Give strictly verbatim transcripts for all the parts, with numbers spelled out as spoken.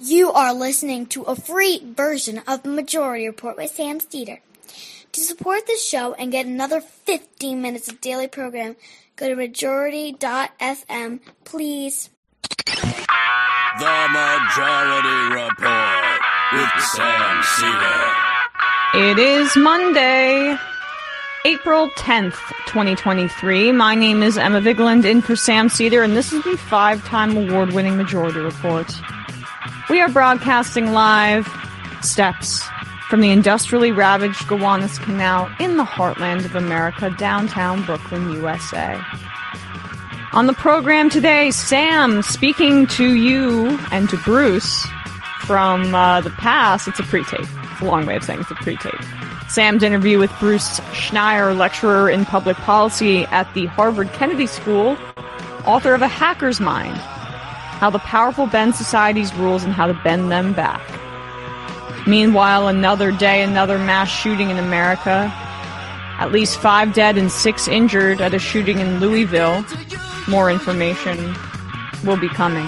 You are listening to a free version of the Majority Report with Sam Steeder. To support this show and get another fifteen minutes of daily program, go to majority dot f m, please. The Majority Report with Sam Steeder. It is Monday, April tenth, twenty twenty-three. My name is Emma Vigeland, in for Sam Steeder, and this is the five-time award-winning Majority Report. We are broadcasting live steps from the industrially ravaged Gowanus Canal in the heartland of America, downtown Brooklyn, U S A. On the program today, Sam speaking to you and to Bruce from uh, the past. It's a pre-tape. It's a long way of saying it's a pre-tape. Sam's interview with Bruce Schneier, lecturer in public policy at the Harvard Kennedy School, author of A Hacker's Mind: How the Powerful Bend Society's Rules and How to Bend Them Back. Meanwhile, another day, another mass shooting in America. At least five dead and six injured at a shooting in Louisville. More information will be coming.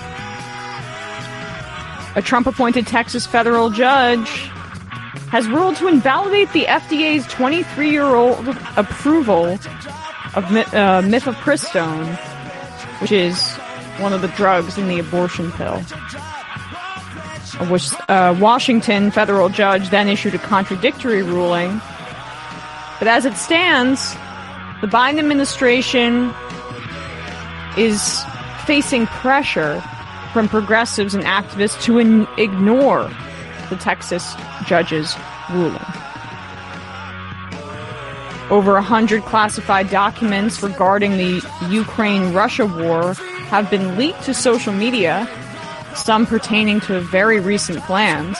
A Trump-appointed Texas federal judge has ruled to invalidate the F D A's twenty-three-year-old approval of uh, mifepristone, which is one of the drugs in the abortion pill. Which uh, Washington federal judge then issued a contradictory ruling. But as it stands, the Biden administration is facing pressure from progressives and activists to in- ignore the Texas judge's ruling. Over a hundred classified documents regarding the Ukraine-Russia war have been leaked to social media, some pertaining to very recent plans.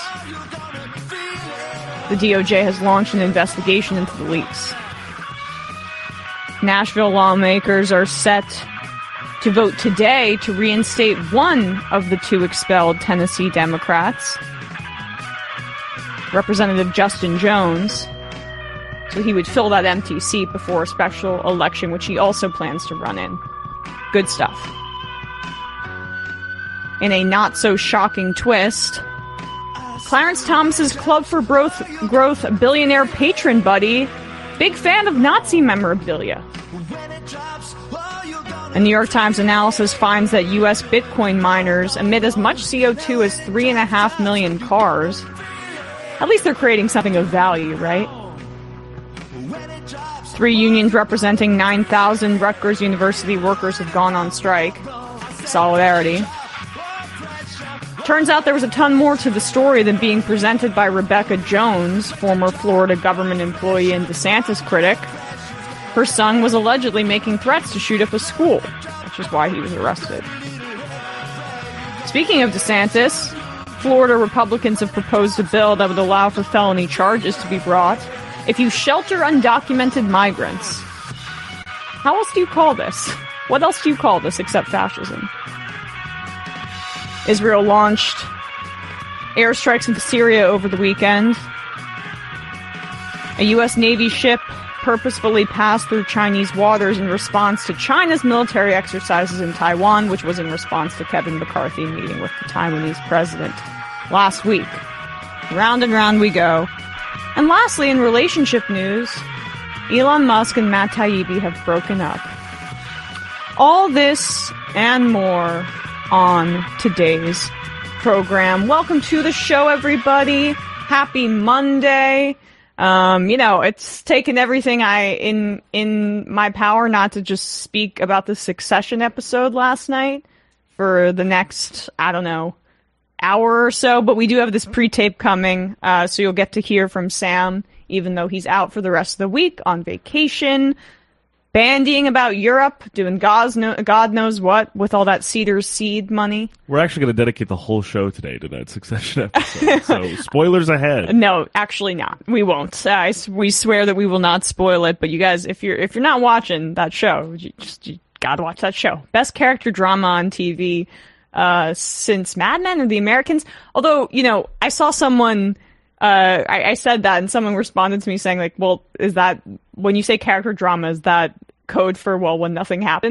The D O J has launched an investigation into the leaks. Nashville lawmakers are set to vote today to reinstate one of the two expelled Tennessee Democrats, Representative Justin Jones, so he would fill that empty seat before a special election, which he also plans to run in. Good stuff. In a not-so-shocking twist, Clarence Thomas's Club for Growth, Growth billionaire patron buddy, big fan of Nazi memorabilia. A New York Times analysis finds that U S Bitcoin miners emit as much C O two as three and a half million cars. At least they're creating something of value, right? Three unions representing nine thousand Rutgers University workers have gone on strike. Solidarity. Turns out there was a ton more to the story than being presented by Rebecca Jones, former Florida government employee and DeSantis critic. Her son was allegedly making threats to shoot up a school, which is why he was arrested. Speaking of DeSantis, Florida Republicans have proposed a bill that would allow for felony charges to be brought if you shelter undocumented migrants. How else do you call this? What else do you call this except fascism? Israel launched airstrikes into Syria over the weekend. A U S Navy ship purposefully passed through Chinese waters in response to China's military exercises in Taiwan, which was in response to Kevin McCarthy meeting with the Taiwanese president last week. Round and round we go. And lastly, in relationship news, Elon Musk and Matt Taibbi have broken up. All this and more on today's program. Welcome to the show, everybody. Happy Monday. Um, you know, it's taken everything I in in my power not to just speak about the Succession episode last night for the next, I don't know, hour or so, but we do have this pre-tape coming, uh, so you'll get to hear from Sam, even though he's out for the rest of the week on vacation, bandying about Europe, doing God's no- God knows what with all that Cedar's Seed money. We're actually going to dedicate the whole show today to that Succession episode, so spoilers ahead. No, actually not. We won't. Uh, I, we swear that we will not spoil it, but you guys, if you're if you're not watching that show, you just you gotta watch that show. Best character drama on T V uh, since Mad Men or The Americans. Although, you know, I saw someone... Uh, I, I said that, and someone responded to me saying, like, well, is that, when you say character drama, is that code for, well, when nothing happens?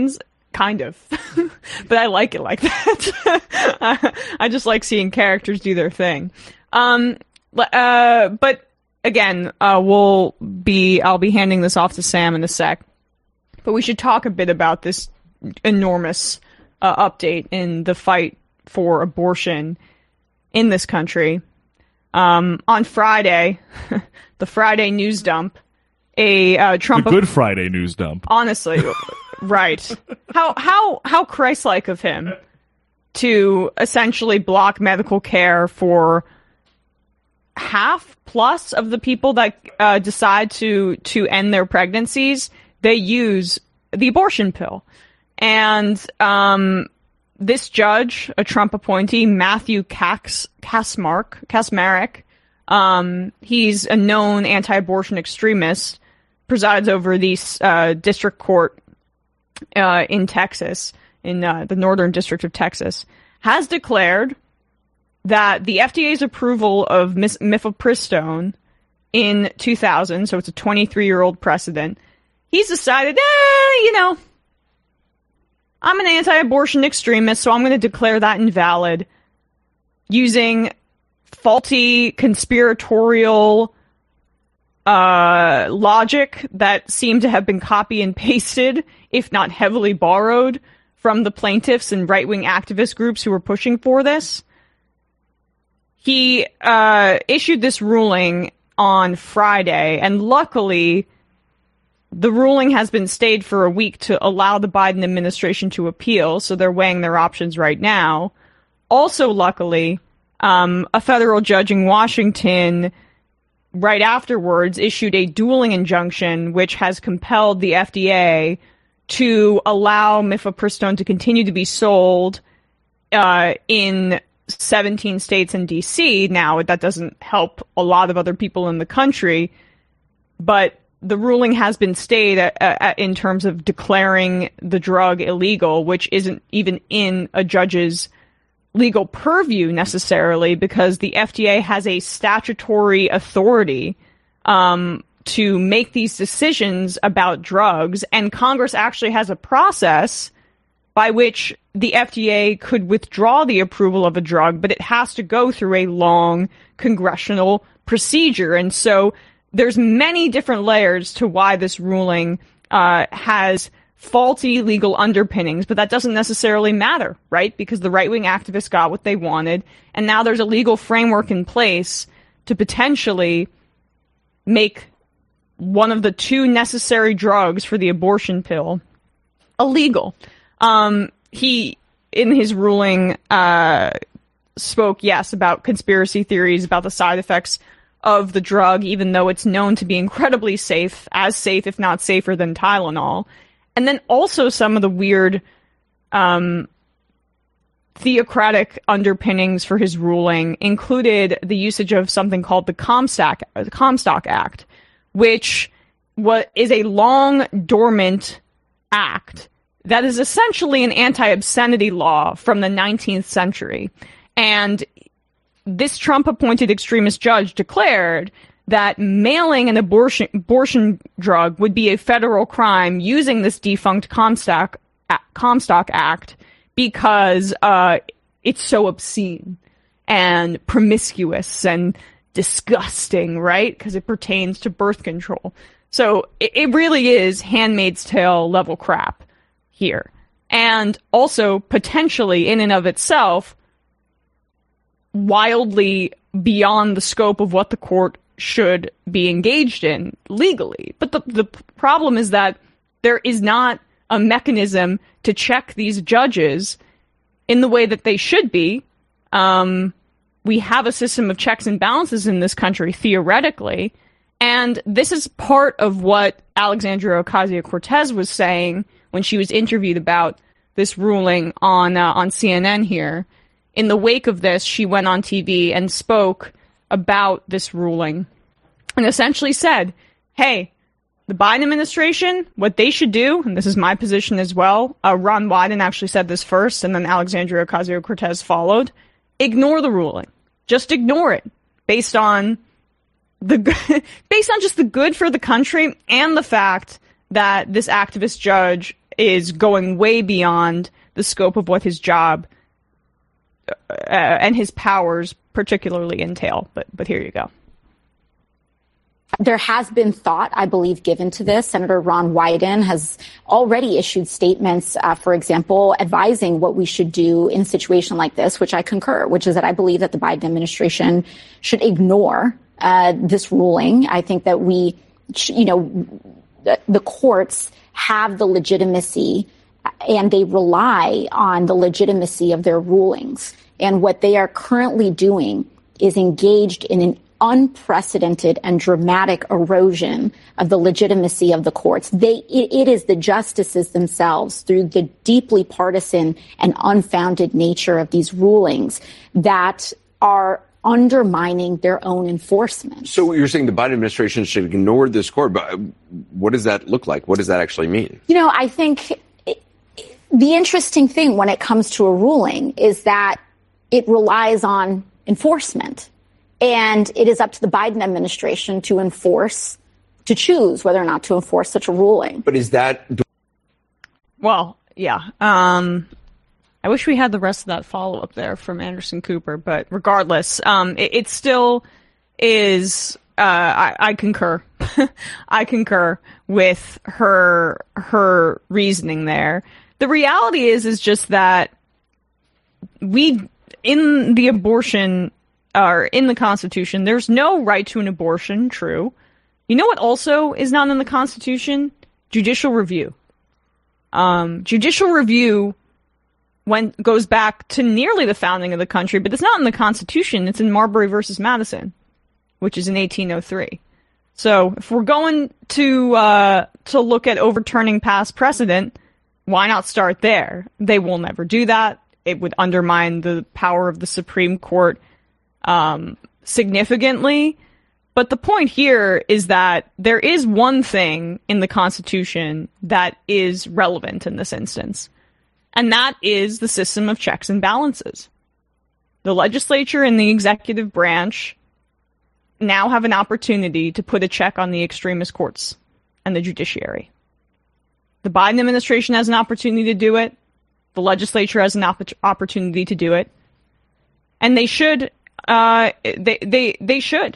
kind of. But I like it like that. I just like seeing characters do their thing. Um, uh, but again, uh, we'll be, I'll be handing this off to Sam in a sec. But we should talk a bit about this enormous uh, update in the fight for abortion in this country. Um, on Friday, the Friday news dump, a uh, Trump... The Good Friday news dump. Honestly, right. How how how Christ-like of him to essentially block medical care for half plus of the people that uh, decide to to end their pregnancies. They use the abortion pill. And um, this judge, a Trump appointee, Matthew Kacs, Kacsmaryk, Kacsmaryk, um, he's a known anti-abortion extremist, presides over the uh, district court uh, in Texas, in uh, the Northern District of Texas, has declared that the F D A's approval of mis- mifepristone in two thousand, so it's a twenty-three-year-old precedent, he's decided, eh, you know, I'm an anti-abortion extremist, so I'm going to declare that invalid using faulty conspiratorial uh, logic that seemed to have been copy and pasted, if not heavily borrowed, from the plaintiffs and right-wing activist groups who were pushing for this. He uh, issued this ruling on Friday, and luckily the ruling has been stayed for a week to allow the Biden administration to appeal, so they're weighing their options right now. Also, luckily, um, a federal judge in Washington, right afterwards, issued a dueling injunction which has compelled the F D A to allow mifepristone to continue to be sold uh, in seventeen states and D C. Now, that doesn't help a lot of other people in the country, but the ruling has been stayed uh, uh, in terms of declaring the drug illegal, which isn't even in a judge's legal purview necessarily, because the F D A has a statutory authority um, to make these decisions about drugs, and Congress actually has a process by which the F D A could withdraw the approval of a drug, but it has to go through a long congressional procedure. And so there's many different layers to why this ruling uh, has faulty legal underpinnings, but that doesn't necessarily matter, right? Because the right-wing activists got what they wanted, and now there's a legal framework in place to potentially make one of the two necessary drugs for the abortion pill illegal. Um, he, in his ruling, uh, spoke, yes, about conspiracy theories, about the side effects of the drug, even though it's known to be incredibly safe, as safe, if not safer than Tylenol. And then also some of the weird um, theocratic underpinnings for his ruling included the usage of something called the Comstock, the Comstock Act, which what is a long dormant act that is essentially an anti-obscenity law from the nineteenth century. And this Trump-appointed extremist judge declared that mailing an abortion abortion drug would be a federal crime using this defunct Comstock Comstock Act because uh, it's so obscene and promiscuous and disgusting, right? Because it pertains to birth control. So it, it really is Handmaid's Tale level crap here. And also, potentially, in and of itself, wildly beyond the scope of what the court should be engaged in legally. But the the problem is that there is not a mechanism to check these judges in the way that they should be. Um, we have a system of checks and balances in this country, theoretically, and this is part of what Alexandria Ocasio-Cortez was saying when she was interviewed about this ruling on uh, on C N N here. In the wake of this, she went on T V and spoke about this ruling and essentially said, hey, the Biden administration, what they should do, and this is my position as well, uh, Ron Wyden actually said this first, and then Alexandria Ocasio-Cortez followed, ignore the ruling. Just ignore it, based on the based on just the good for the country and the fact that this activist judge is going way beyond the scope of what his job uh, and his powers particularly entail. But but here you go. There has been thought, I believe, given to this. Senator Ron Wyden has already issued statements, uh, for example, advising what we should do in a situation like this, which I concur, which is that I believe that the Biden administration should ignore uh, this ruling. I think that we, you know, the, the courts have the legitimacy and they rely on the legitimacy of their rulings. And what they are currently doing is engaged in an unprecedented and dramatic erosion of the legitimacy of the courts. They, it, it is the justices themselves, through the deeply partisan and unfounded nature of these rulings, that are undermining their own enforcement. So you're saying the Biden administration should ignore this court, but what does that look like? What does that actually mean? You know, I think it, the interesting thing when it comes to a ruling is that it relies on enforcement. And it is up to the Biden administration to enforce, to choose whether or not to enforce such a ruling. But is that... Well, yeah. Um, I wish we had the rest of that follow-up there from Anderson Cooper. But regardless, um, it, it still is... Uh, I, I concur. I concur with her her reasoning there. The reality is, is just that we, in the abortion... or in the Constitution, there's no right to an abortion, true. You know what also is not in the Constitution? Judicial review. Um, judicial review when, goes back to nearly the founding of the country, but it's not in the Constitution. It's in Marbury versus Madison, which is in eighteen oh three. So if we're going to uh, to look at overturning past precedent, why not start there? They will never do that. It would undermine the power of the Supreme Court Um, significantly. But the point here is that there is one thing in the Constitution that is relevant in this instance, and that is the system of checks and balances. The legislature and the executive branch now have an opportunity to put a check on the extremist courts and the judiciary. The Biden administration has an opportunity to do it. The legislature has an opp- opportunity to do it. And they should Uh, they, they, they should.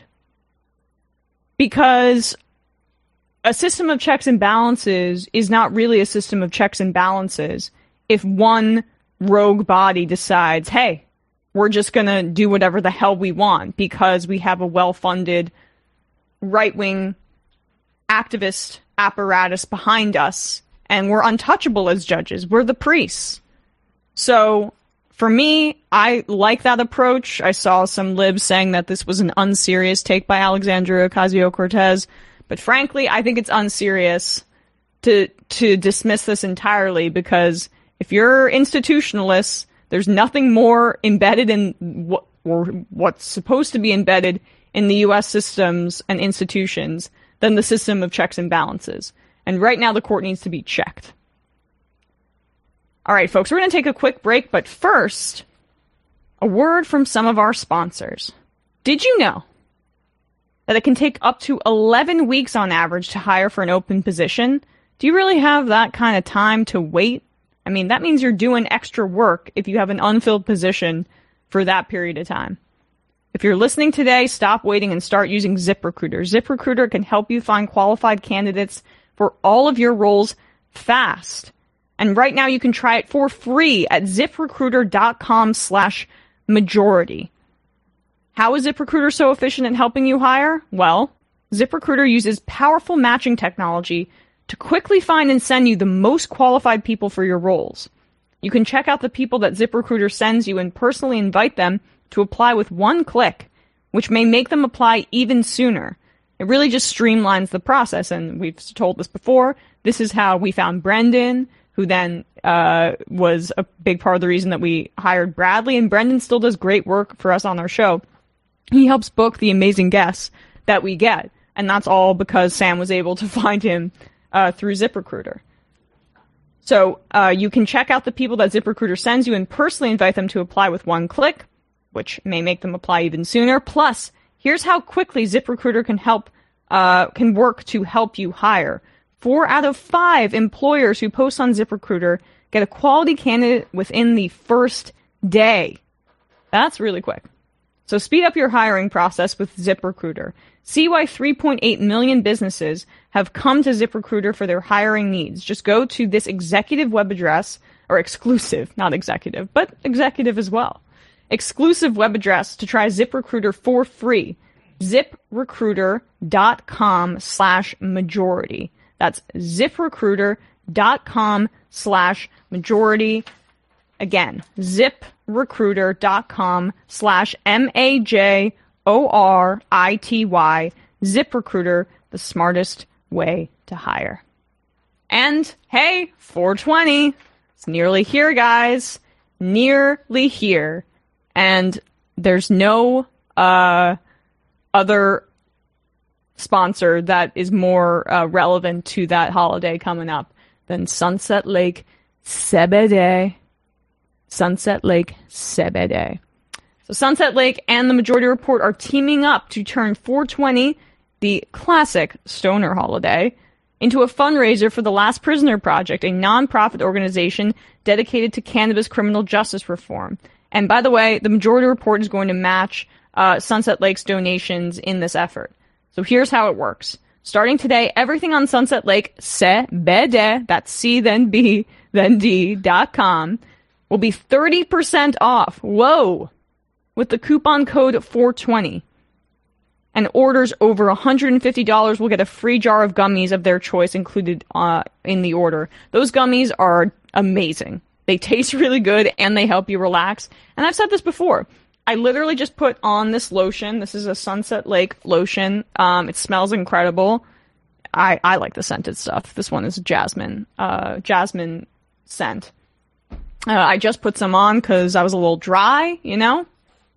Because a system of checks and balances is not really a system of checks and balances if one rogue body decides, hey, we're just gonna do whatever the hell we want because we have a well-funded right-wing activist apparatus behind us and we're untouchable as judges. We're the priests. So, for me, I like that approach. I saw some libs saying that this was an unserious take by Alexandria Ocasio-Cortez. But frankly, I think it's unserious to to dismiss this entirely because if you're institutionalists, there's nothing more embedded in what or what's supposed to be embedded in the U S systems and institutions than the system of checks and balances. And right now, the court needs to be checked. All right, folks, we're going to take a quick break, but first, a word from some of our sponsors. Did you know that it can take up to eleven weeks on average to hire for an open position? Do you really have that kind of time to wait? I mean, that means you're doing extra work if you have an unfilled position for that period of time. If you're listening today, stop waiting and start using ZipRecruiter. ZipRecruiter can help you find qualified candidates for all of your roles fast. And right now you can try it for free at ZipRecruiter.com slash majority. How is ZipRecruiter so efficient in helping you hire? Well, ZipRecruiter uses powerful matching technology to quickly find and send you the most qualified people for your roles. You can check out the people that ZipRecruiter sends you and personally invite them to apply with one click, which may make them apply even sooner. It really just streamlines the process, and we've told this before. This is how we found Brendan, who then uh, was a big part of the reason that we hired Bradley, and Brendan still does great work for us on our show. He helps book the amazing guests that we get, and that's all because Sam was able to find him uh, through ZipRecruiter. So uh, you can check out the people that ZipRecruiter sends you and personally invite them to apply with one click, which may make them apply even sooner. Plus, here's how quickly ZipRecruiter can help uh, can work to help you hire. four out of five employers who post on ZipRecruiter get a quality candidate within the first day. That's really quick. So speed up your hiring process with ZipRecruiter. See why three point eight million businesses have come to ZipRecruiter for their hiring needs. Just go to this executive web address, or exclusive, not executive, but executive as well. Exclusive web address to try ZipRecruiter for free. ZipRecruiter.com slash majority. That's ZipRecruiter.com slash majority. Again, ZipRecruiter.com slash M A J O R I T Y. ZipRecruiter, the smartest way to hire. And hey, four twenty. It's nearly here, guys. Nearly here. And there's no uh, other sponsor that is more uh, relevant to that holiday coming up than Sunset Lake C B D. Sunset Lake C B D. So Sunset Lake and the Majority Report are teaming up to turn four twenty, the classic stoner holiday, into a fundraiser for the Last Prisoner Project, a non-profit organization dedicated to cannabis criminal justice reform. And by the way, the Majority Report is going to match uh, Sunset Lake's donations in this effort. So here's how it works. Starting today, everything on Sunset Lake C B D, that's C then B then D dot com, will be thirty percent off. Whoa! With the coupon code four twenty. And orders over one hundred fifty dollars will get a free jar of gummies of their choice included uh, in the order. Those gummies are amazing. They taste really good and they help you relax. And I've said this before. I literally just put on this lotion. This is a Sunset Lake lotion. Um, it smells incredible. I, I like the scented stuff. This one is jasmine, uh, jasmine scent. Uh, I just put some on because I was a little dry, you know?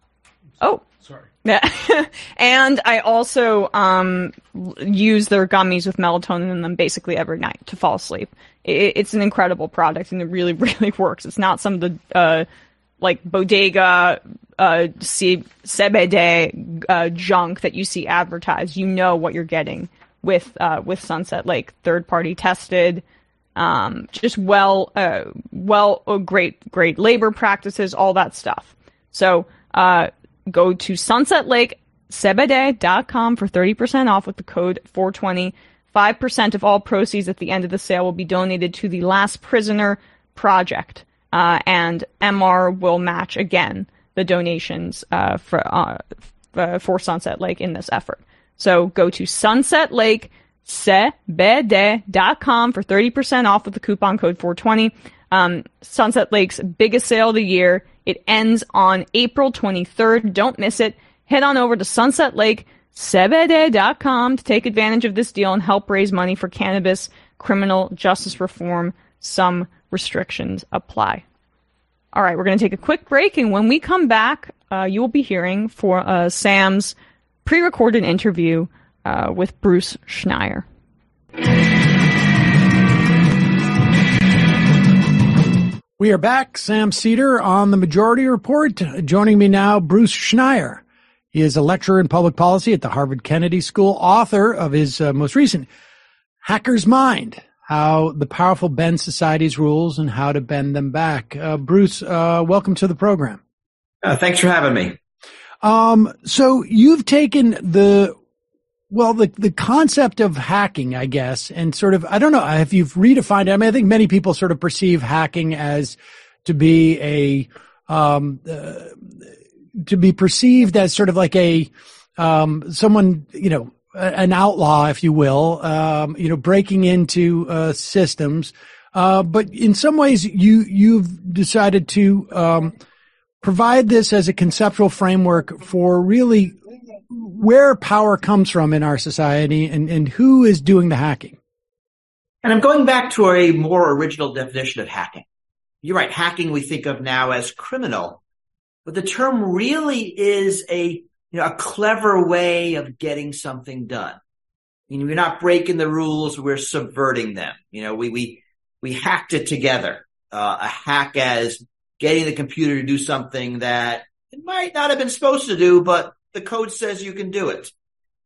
Oh. Sorry. Yeah. And I also um, use their gummies with melatonin in them basically every night to fall asleep. It, it's an incredible product and it really, really works. It's not some of the, uh, like, bodega, uh, C B D, uh, junk that you see advertised. You know what you're getting with, uh, with Sunset Lake. Third party tested. Um, just well, uh, well, oh, great, great labor practices, all that stuff. So, uh, go to sunset lake c b d dot com for thirty percent off with the code four twenty. five percent of all proceeds at the end of the sale will be donated to the Last Prisoner Project. Uh, and M R will match again the donations, uh, for, uh, for Sunset Lake in this effort. So go to sunset lake c b d dot com for thirty percent off with the coupon code four twenty. Um, Sunset Lake's biggest sale of the year. It ends on April twenty-third. Don't miss it. Head on over to sunset lake c b d dot com to take advantage of this deal and help raise money for cannabis criminal justice reform. Some restrictions apply. All right, we're going to take a quick break, and when we come back, uh, you will be hearing for uh, Sam's pre-recorded interview uh, with Bruce Schneier. We are back. Sam Seder on the Majority Report. Joining me now, Bruce Schneier. He is a lecturer in public policy at the Harvard Kennedy School, author of his uh, most recent Hacker's Mind, How the Powerful Bend Society's Rules and How to Bend Them Back. Uh, Bruce, uh, welcome to the program. Uh, thanks for having me. Um, so you've taken the, well, the, the concept of hacking, I guess, and sort of, I don't know if you've redefined it. I mean, I think many people sort of perceive hacking as to be a, um, uh, to be perceived as sort of like a, um, someone, you know, an outlaw, if you will, um, you know, breaking into, uh, systems. Uh, but in some ways you, you've decided to, um, provide this as a conceptual framework for really where power comes from in our society and, and who is doing the hacking. And I'm going back to a more original definition of hacking. You're right. Hacking we think of now as criminal, but the term really is a, you know, a clever way of getting something done. You know, we're not breaking the rules. We're subverting them. You know, we, we, we hacked it together. Uh, a hack as getting the computer to do something that it might not have been supposed to do, but the code says you can do it.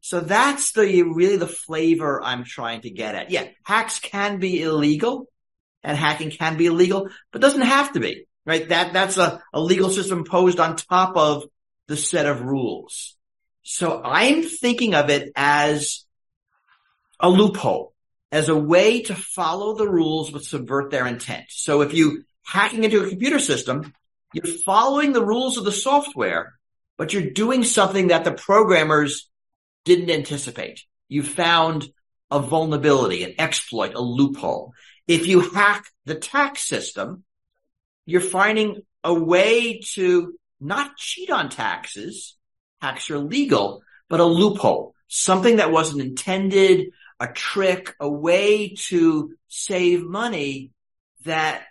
So that's the really the flavor I'm trying to get at. Yeah, hacks can be illegal and hacking can be illegal, but doesn't have to be, right? That, that's a, a legal system imposed on top of the set of rules. So I'm thinking of it as a loophole, as a way to follow the rules but subvert their intent. So if you hacking into a computer system, you're following the rules of the software, but you're doing something that the programmers didn't anticipate. You found a vulnerability, an exploit, a loophole. If you hack the tax system, you're finding a way to not cheat on taxes. Hacks are legal, but a loophole, something that wasn't intended, a trick, a way to save money that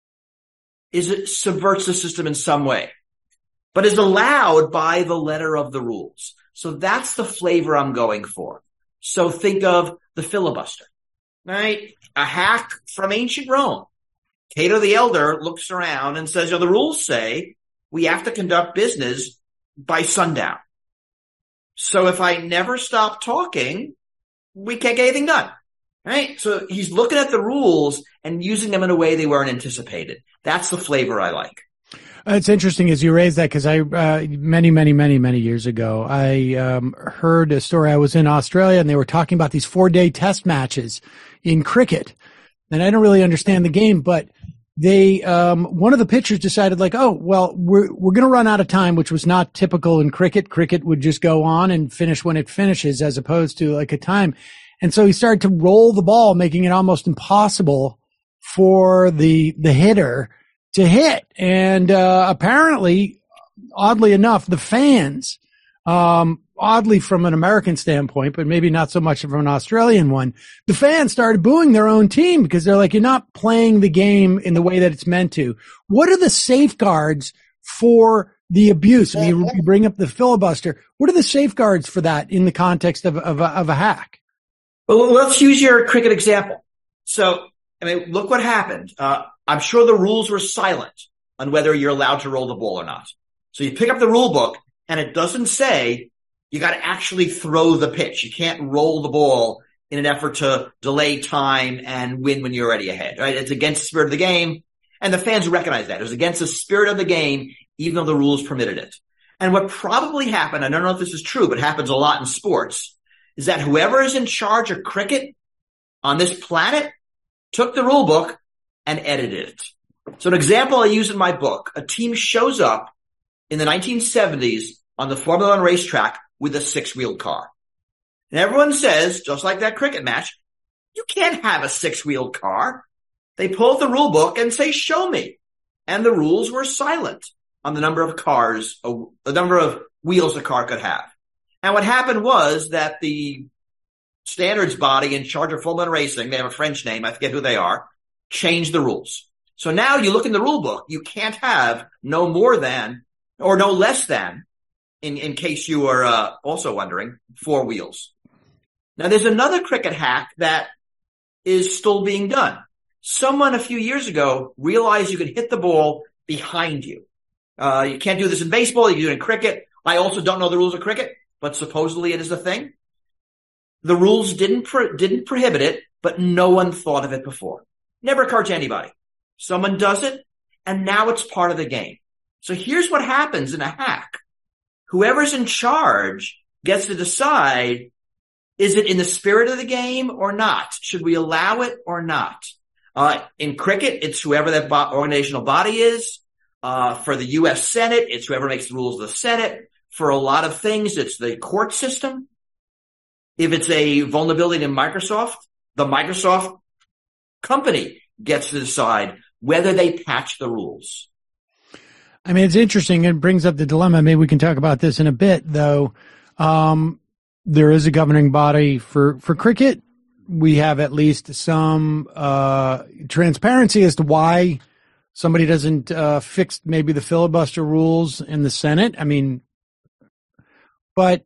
is it subverts the system in some way, but is allowed by the letter of the rules. So that's the flavor I'm going for. So think of the filibuster, right? A hack from ancient Rome. Cato the Elder looks around and says, you know, the rules say we have to conduct business by sundown. So if I never stop talking, we can't get anything done, right? So he's looking at the rules and using them in a way they weren't anticipated. That's the flavor I like. It's interesting as you raise that because I, uh, many, many, many, many years ago, I um, heard a story. I was in Australia and they were talking about these four day test matches in cricket. And I don't really understand the game, but they, um, one of the pitchers decided like, oh, well, we're, we're going to run out of time, which was not typical in cricket. Cricket would just go on and finish when it finishes as opposed to like a time. And so he started to roll the ball, making it almost impossible for the, the hitter to hit. And, uh, apparently, oddly enough, the fans, um, oddly from an American standpoint, but maybe not so much from an Australian one, the fans started booing their own team because they're like, you're not playing the game in the way that it's meant to. What are the safeguards for the abuse? I mean, you bring up the filibuster. What are the safeguards for that in the context of, of, a, of a hack? Well, let's use your cricket example. So, I mean, look what happened. Uh, I'm sure the rules were silent on whether you're allowed to roll the ball or not. So you pick up the rule book and it doesn't say you got to actually throw the pitch. You can't roll the ball in an effort to delay time and win when you're already ahead, right? It's against the spirit of the game. And the fans recognize that. It was against the spirit of the game, even though the rules permitted it. And what probably happened, I don't know if this is true, but happens a lot in sports, is that whoever is in charge of cricket on this planet took the rule book and edited it. So an example I use in my book, a team shows up in the nineteen seventies on the Formula One racetrack with a six-wheeled car. And everyone says, just like that cricket match, you can't have a six-wheeled car. They pull out the rule book and say, show me. And the rules were silent on the number of cars, the number of wheels a car could have. And what happened was that the standards body in charge of Formula One racing, they have a French name, I forget who they are, changed the rules. So now you look in the rule book, you can't have no more than or no less than, in, in case you are uh, also wondering, four wheels. Now there's another cricket hack that is still being done. Someone a few years ago realized you could hit the ball behind you. Uh, you can't do this in baseball, you can do it in cricket. I also don't know the rules of cricket, but supposedly it is a thing. The rules didn't pro- didn't prohibit it, but no one thought of it before. Never occurred to anybody. Someone does it, and now it's part of the game. So here's what happens in a hack. Whoever's in charge gets to decide, is it in the spirit of the game or not? Should we allow it or not? Uh, in cricket, it's whoever that bo- organizational body is. Uh, for the U S Senate, it's whoever makes the rules of the Senate. For a lot of things, it's the court system. If it's a vulnerability in Microsoft, the Microsoft company gets to decide whether they patch the rules. I mean, it's interesting. It brings up the dilemma. Maybe we can talk about this in a bit, though. Um, there is a governing body for, for cricket. We have at least some uh transparency as to why somebody doesn't uh fix maybe the filibuster rules in the Senate. I mean, but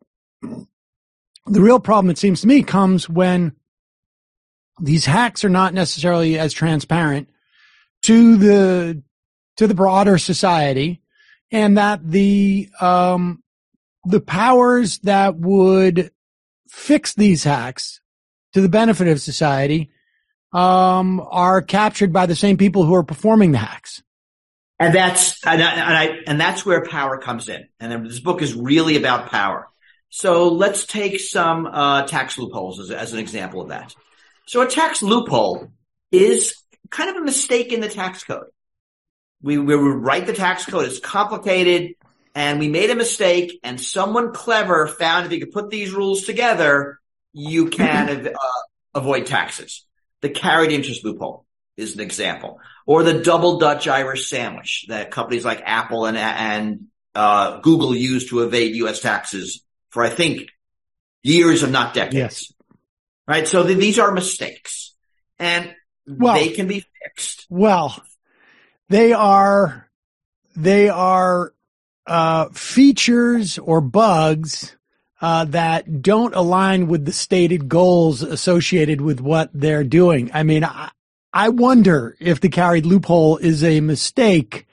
the real problem, it seems to me, comes when these hacks are not necessarily as transparent to the to the broader society, and that the um the powers that would fix these hacks to the benefit of society um, are captured by the same people who are performing the hacks. And that's and I, and, I, and that's where power comes in. And this book is really about power. So let's take some uh, tax loopholes as, as an example of that. So a tax loophole is kind of a mistake in the tax code. We, we write the tax code, it's complicated, and we made a mistake, and someone clever found if you could put these rules together, you can uh, avoid taxes. The carried interest loophole is an example. Or the double Dutch Irish sandwich that companies like Apple and, and uh, Google use to evade U S taxes for, I think, years, if not decades. Yes. Right? So th- these are mistakes. And well, they can be fixed. Well, they are, they are, uh, features or bugs, uh, that don't align with the stated goals associated with what they're doing. I mean, I, I wonder if the carried loophole is a mistake,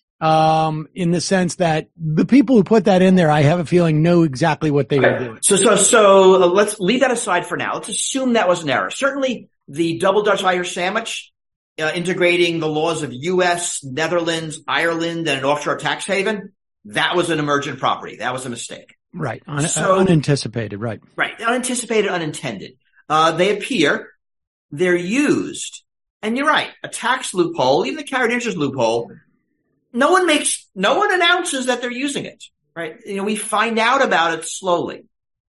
um, in the sense that the people who put that in there, I have a feeling know exactly what they were doing. So, so, so uh, let's leave that aside for now. Let's assume that was an error. Certainly the double Dutch Irish sandwich, uh, integrating the laws of U S, Netherlands, Ireland, and an offshore tax haven, that was an emergent property. That was a mistake. Right. Un- so, unanticipated. Right. Right. Unanticipated, unintended. Uh, they appear, they're used. And you're right. A tax loophole, even the carried interest loophole, no one makes, no one announces that they're using it. Right. You know, we find out about it slowly.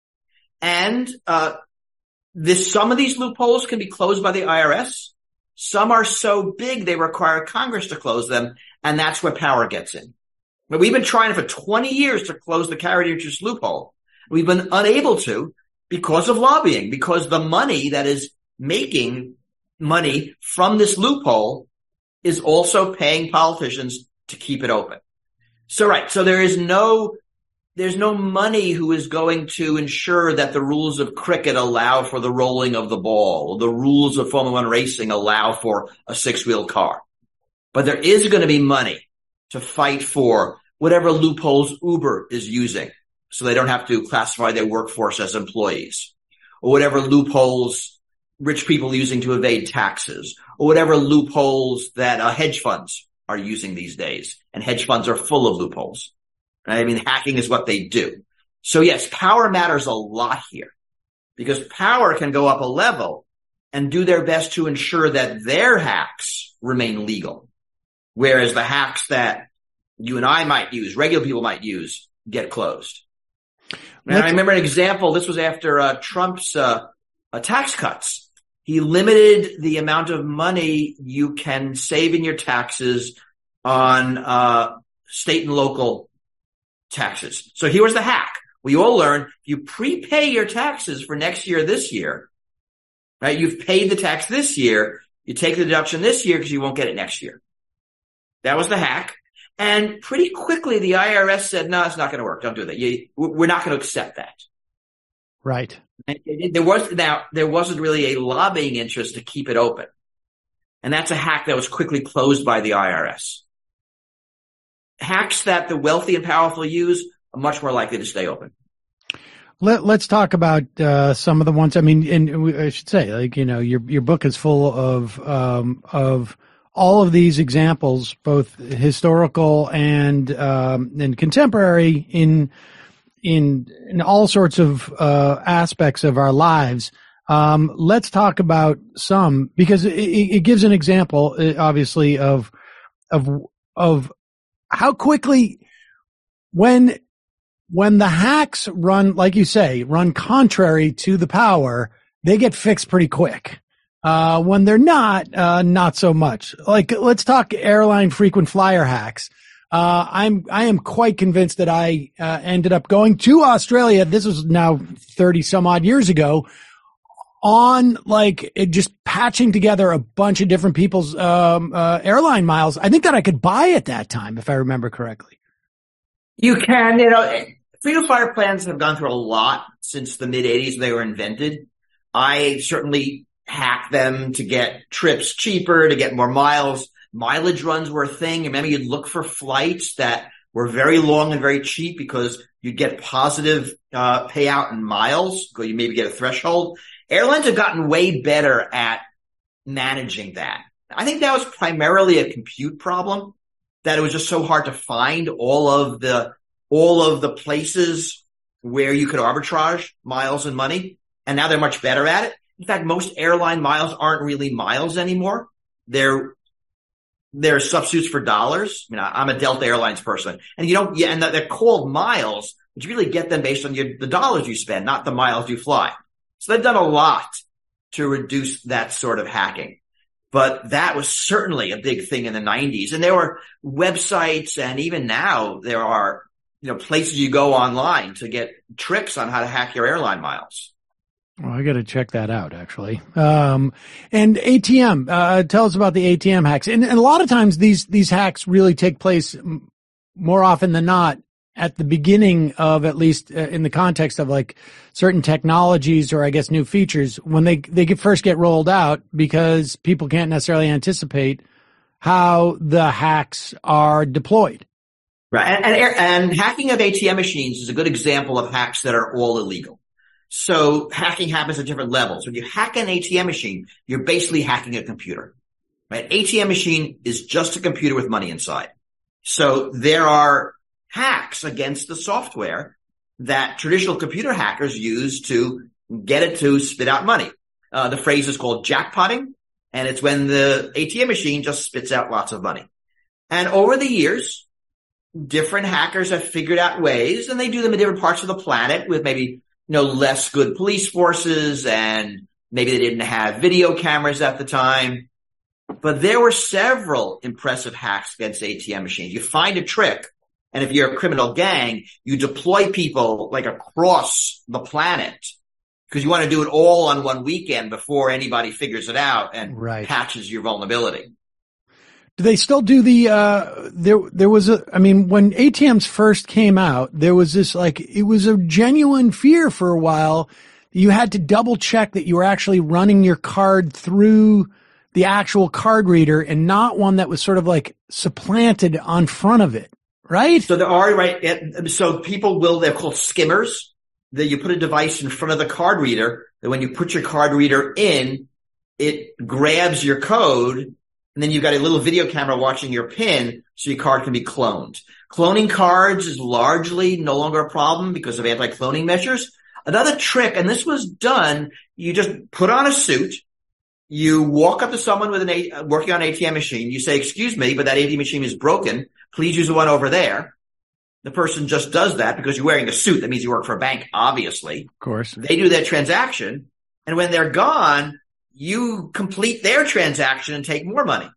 And, uh, this, some of these loopholes can be closed by the I R S. Some are so big they require Congress to close them. And that's where power gets in. But we've been trying for twenty years to close the carried interest loophole. We've been unable to because of lobbying, because the money that is making money from this loophole is also paying politicians to keep it open. So, right. So there is no, there's no money who is going to ensure that the rules of cricket allow for the rolling of the ball, or the rules of Formula One racing allow for a six-wheel car. But there is going to be money to fight for whatever loopholes Uber is using so they don't have to classify their workforce as employees, or whatever loopholes rich people are using to evade taxes, or whatever loopholes that uh, hedge funds are using these days. And hedge funds are full of loopholes. Right? I mean, hacking is what they do. So yes, power matters a lot here, because power can go up a level and do their best to ensure that their hacks remain legal. Whereas the hacks that you and I might use, regular people might use, get closed. And I remember an example. This was after uh, Trump's uh, uh, tax cuts. He limited the amount of money you can save in your taxes on uh state and local taxes. So here was the hack. We all learned, if you prepay your taxes for next year, this year, right? You've paid the tax this year. You take the deduction this year because you won't get it next year. That was the hack. And pretty quickly, the I R S said, no, it's not going to work. Don't do that. You, we're not going to accept that. Right. And there was, now, there wasn't really a lobbying interest to keep it open. And that's a hack that was quickly closed by the I R S. Hacks that the wealthy and powerful use are much more likely to stay open. Let, let's talk about uh, some of the ones. I mean, and I should say, like, you know, your your book is full of um, of all of these examples, both historical and um, and contemporary, in in in all sorts of uh, aspects of our lives. Um, let's talk about some, because it, it gives an example, obviously, of of of how quickly when. When the hacks run, like you say, run contrary to the power, they get fixed pretty quick. Uh, when they're not, uh, not so much. Like, let's talk airline frequent flyer hacks. Uh, I'm, I am quite convinced that I, uh, ended up going to Australia. This was now thirty some odd years ago, on like it just patching together a bunch of different people's, um, uh, airline miles. I think that I could buy at that time, if I remember correctly. You can, you know, frequent flyer plans have gone through a lot since the mid eighties when they were invented. I certainly hacked them to get trips cheaper, to get more miles. Mileage runs were a thing. Remember, you'd look for flights that were very long and very cheap because you get positive uh, payout in miles, because you maybe get a threshold. Airlines have gotten way better at managing that. I think that was primarily a compute problem, that it was just so hard to find all of the all of the places where you could arbitrage miles and money, and now they're much better at it. In fact, most airline miles aren't really miles anymore. They're they're substitutes for dollars. I mean, I'm a Delta Airlines person, and you don't, yeah, and they're called miles, but you really get them based on your, the dollars you spend, not the miles you fly. So they've done a lot to reduce that sort of hacking. But that was certainly a big thing in the nineties. And there were websites, and even now there are, you know, places you go online to get tricks on how to hack your airline miles. Well, I got to check that out, actually. Um, and A T M, uh, tell us about the A T M hacks. And, and a lot of times these, these hacks really take place m- more often than not at the beginning of, at least uh, in the context of like certain technologies or I guess new features, when they, they get, first get rolled out, because people can't necessarily anticipate how the hacks are deployed. Right. And, and, and hacking of A T M machines is a good example of hacks that are all illegal. So hacking happens at different levels. When you hack an A T M machine, you're basically hacking a computer, right? A T M machine is just a computer with money inside. So there are hacks against the software that traditional computer hackers use to get it to spit out money. Uh, the phrase is called jackpotting, and it's when the A T M machine just spits out lots of money. And over the years, different hackers have figured out ways, and they do them in different parts of the planet with maybe, you know, less good police forces, and maybe they didn't have video cameras at the time. But there were several impressive hacks against A T M machines. You find a trick, and if you're a criminal gang, you deploy people like across the planet because you want to do it all on one weekend before anybody figures it out and right. patches your vulnerability. Do they still do the, uh, there, there was a, I mean, when A T Ms first came out, there was this like, it was a genuine fear for a while. You had to double check that you were actually running your card through the actual card reader and not one that was sort of like supplanted on front of it, right? So there are, right, so people will, they're called skimmers, that you put a device in front of the card reader, that when you put your card reader in, it grabs your code, and then you've got a little video camera watching your PIN, so your card can be cloned. Cloning cards is largely no longer a problem because of anti-cloning measures. Another trick, and this was done, you just put on a suit, you walk up to someone with an a, working on an A T M machine, you say, excuse me, but that A T M machine is broken, please use the one over there. The person just does that because you're wearing a suit. That means you work for a bank, obviously. Of course. They do their transaction, and when they're gone, you complete their transaction and take more money.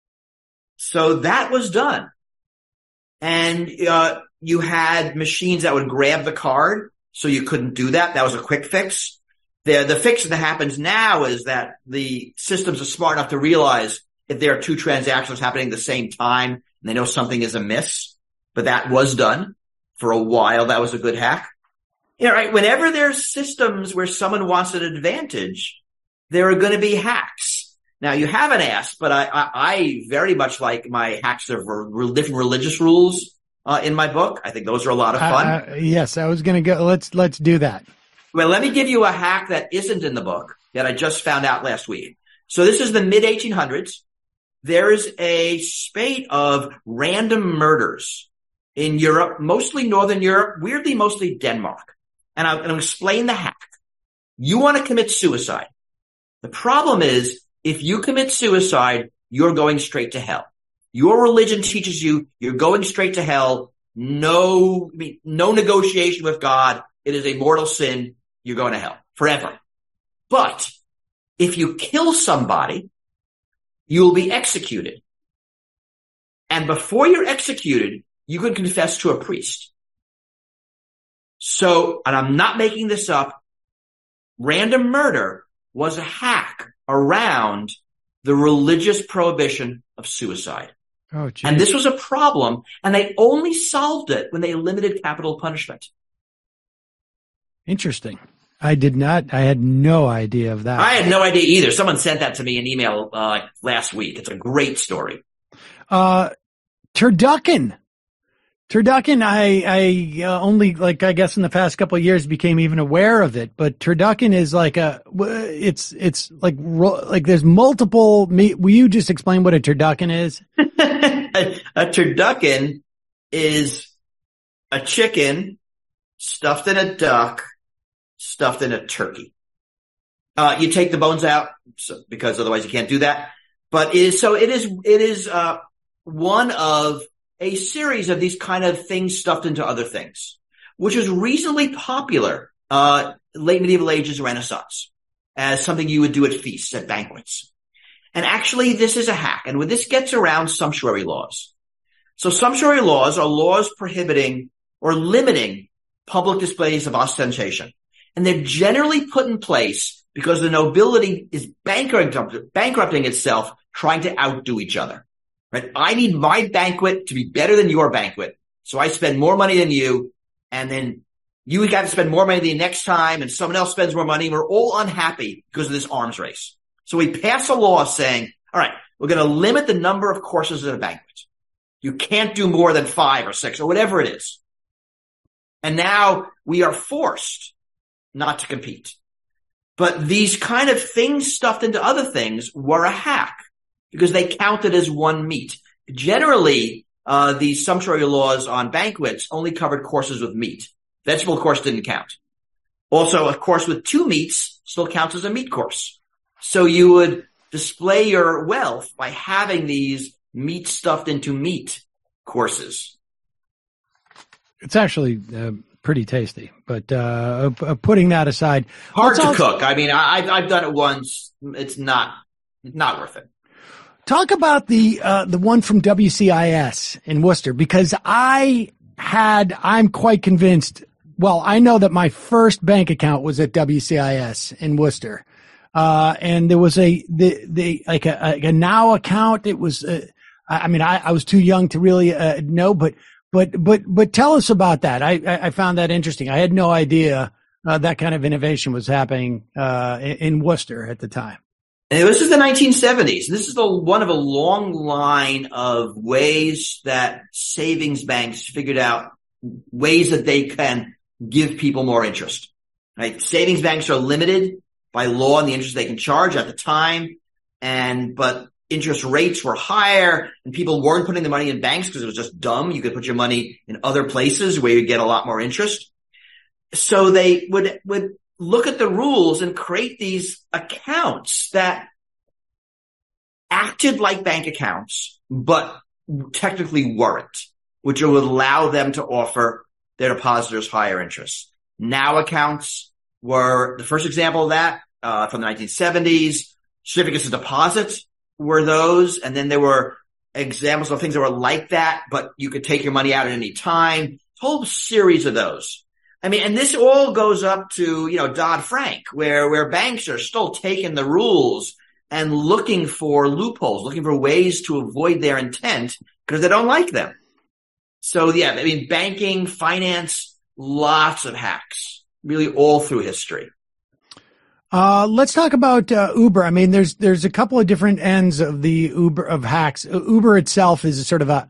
So that was done. And uh you had machines that would grab the card, so you couldn't do that. That was a quick fix. The, the fix that happens now is that the systems are smart enough to realize if there are two transactions happening at the same time and they know something is amiss. But that was done for a while. That was a good hack. You know, right? Whenever there's systems where someone wants an advantage, there are going to be hacks. Now, you haven't asked, but I, I, I very much like my hacks of re- different religious rules uh, in my book. I think those are a lot of fun. Uh, uh, yes, I was going to go. Let's let's do that. Well, let me give you a hack that isn't in the book that I just found out last week. So this is the mid eighteen hundreds. There is a spate of random murders in Europe, mostly Northern Europe, weirdly mostly Denmark. And I'm going to explain the hack. You want to commit suicide. The problem is, if you commit suicide, you're going straight to hell. Your religion teaches you you're going straight to hell. No, I mean, no negotiation with God. It is a mortal sin. You're going to hell forever. But if you kill somebody, you will be executed. And before you're executed, you can confess to a priest. So, and I'm not making this up, random murder was a hack around the religious prohibition of suicide. Oh, geez. And this was a problem, and they only solved it when they limited capital punishment. Interesting. I did not, I had no idea of that. I had no idea either. Someone sent that to me in email uh, last week. It's a great story. Uh, turducken. Turducken, I, I uh, only, like, I guess in the past couple of years became even aware of it, but turducken is like a, it's, it's like, like there's multiple, will you just explain what a turducken is? a, a turducken is a chicken stuffed in a duck, stuffed in a turkey. Uh, you take the bones out, so, because otherwise you can't do that. But it is, so it is, it is, uh, one of a series of these kind of things stuffed into other things, which was reasonably popular, uh, late medieval ages, Renaissance, as something you would do at feasts, at banquets. And actually, this is a hack. And when this gets around sumptuary laws. So sumptuary laws are laws prohibiting or limiting public displays of ostentation. And they're generally put in place because the nobility is bankrupt, bankrupting itself, trying to outdo each other. Right? I need my banquet to be better than your banquet. So I spend more money than you. And then you got to spend more money the next time and someone else spends more money. We're all unhappy because of this arms race. So we pass a law saying, all right, we're going to limit the number of courses at a banquet. You can't do more than five or six or whatever it is. And now we are forced not to compete. But these kind of things stuffed into other things were a hack, because they counted as one meat. Generally, uh, these sumptuary laws on banquets only covered courses with meat. Vegetable course didn't count. Also, a course with two meats still counts as a meat course. So you would display your wealth by having these meat stuffed into meat courses. It's actually uh, pretty tasty, but uh, putting that aside, hard to also cook. I mean, I, I've done it once. It's not not worth it. Talk about the, uh, the one from W C I S in Worcester, because I had, I'm quite convinced, well, I know that my first bank account was at W C I S in Worcester. Uh, and there was a, the, the, like a, like a now account. It was, uh, I mean, I, I was too young to really, uh, know, but, but, but, but tell us about that. I, I found that interesting. I had no idea, uh, that kind of innovation was happening, uh, in, in Worcester at the time. And this is the nineteen seventies. This is the one of a long line of ways that savings banks figured out ways that they can give people more interest. Right? Savings banks are limited by law and the interest they can charge at the time, and but interest rates were higher, and people weren't putting the money in banks because it was just dumb. You could put your money in other places where you get a lot more interest. So they would would. look at the rules and create these accounts that acted like bank accounts, but technically weren't, which would allow them to offer their depositors higher interest. Now accounts were the first example of that, uh, from the nineteen seventies. Certificates of deposit were those. And then there were examples of things that were like that, but you could take your money out at any time. A whole series of those. I mean, and this all goes up to, you know, Dodd-Frank, where, where banks are still taking the rules and looking for loopholes, looking for ways to avoid their intent because they don't like them. So yeah, I mean, banking, finance, lots of hacks, really all through history. Uh, let's talk about, uh, Uber. I mean, there's, there's a couple of different ends of the Uber, of hacks. Uber itself is a sort of a,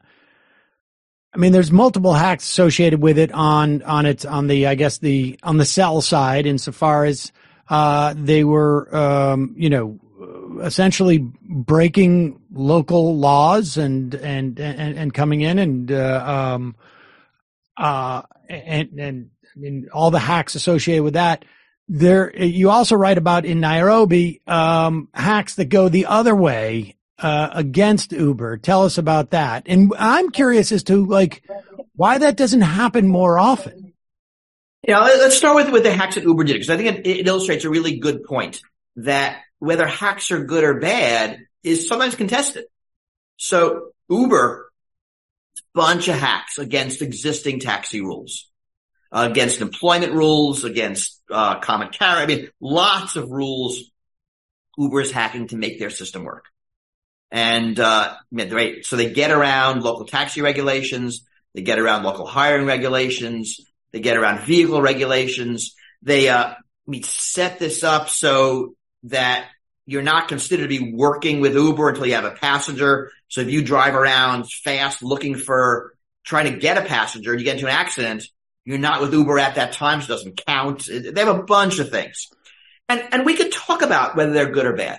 I mean, there's multiple hacks associated with it on, on its, on the, I guess the, on the sell side, insofar as, uh, they were, um, you know, essentially breaking local laws and, and, and, and coming in and, uh, um, uh, and, and, I mean, all the hacks associated with that. There, you also write about in Nairobi, um, hacks that go the other way. Uh, against Uber. Tell us about that. And I'm curious as to, like, why that doesn't happen more often. Yeah, let's start with, with the hacks that Uber did, because I think it, it illustrates a really good point that whether hacks are good or bad is sometimes contested. So Uber, bunch of hacks against existing taxi rules, uh, against employment rules, against, uh, common carrier. I mean, lots of rules Uber is hacking to make their system work. And, uh, right, so they get around local taxi regulations. They get around local hiring regulations. They get around vehicle regulations. They, uh, we set this up so that you're not considered to be working with Uber until you have a passenger. So if you drive around fast looking for trying to get a passenger and you get into an accident, you're not with Uber at that time, so it doesn't count. They have a bunch of things. And, and we could talk about whether they're good or bad.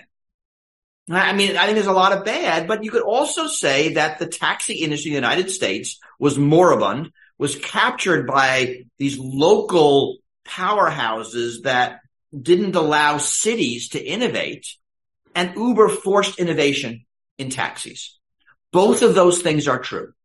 I mean, I think there's a lot of bad, but you could also say that the taxi industry in the United States was moribund, was captured by these local powerhouses that didn't allow cities to innovate, and Uber forced innovation in taxis. Both of those things are true.